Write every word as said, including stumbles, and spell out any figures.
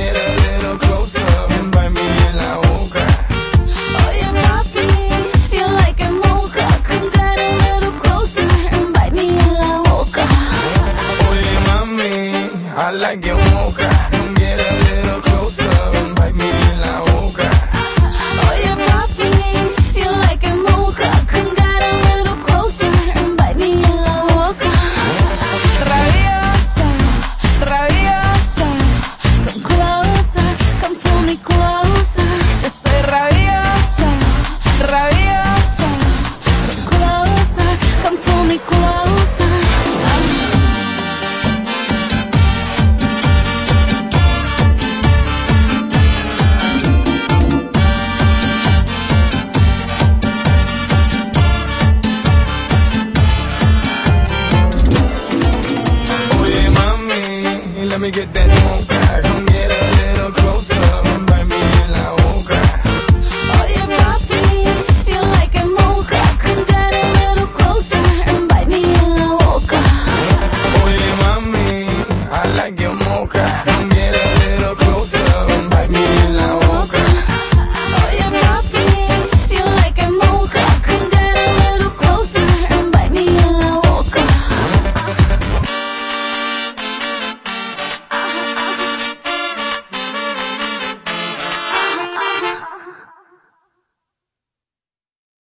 get a little closer and bite me en la boca. Oye papi, you like it mocha. Come get a little closer and bite me en la boca. Oye mami, I like your mocha. Come get a little closer and bite me en la boca. Oye papi, you like it mocha. Come get a little closer and bite me en la boca. Rabiosa, rabiosa, come closer, come pull me closer. Yo soy rabiosa, rabiosa, come closer, come pull me closer. Oye mami, let me get that mocha. Come get